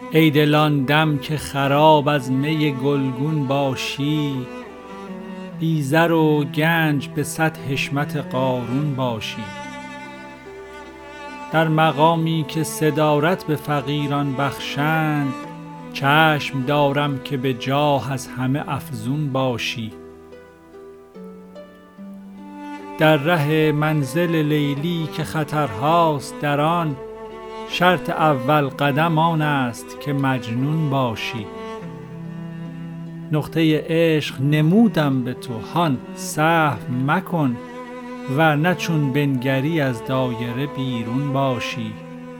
ای دل آن دم که خراب از می گلگون باشی، بی زر و گنج به صد حشمت قارون باشی. در مقامی که صدارت به فقیران بخشند، چشم دارم که به جاه از همه افزون باشی. در ره منزل لیلی که خطرهاست در آن، شرط اول قدم آن است که مجنون باشی. نقطه عشق نمودم به تو، هان سهو مکن، ورنه چون بنگری از دایره بیرون باشی.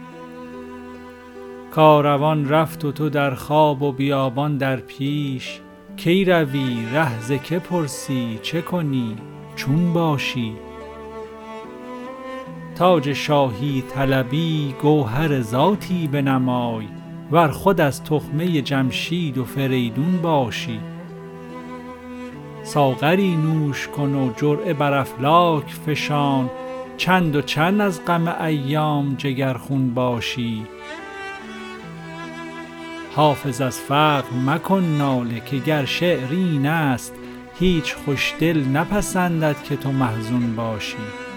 کاروان رفت و تو در خواب و بیابان در پیش، کی روی ره ز که پرسی چه کنی چون باشی. تاج شاهی طلبی گوهر ذاتی بنمای، ور خود از تخمه جمشید و فریدون باشی. ساغری نوش کن و جرعه بر افلاک فشان، چند و چند از غم ایام جگرخون باشی. حافظ از فقر مکن ناله که گر شعر این است، هیچ خوشدل نپسندد که تو محزون باشی.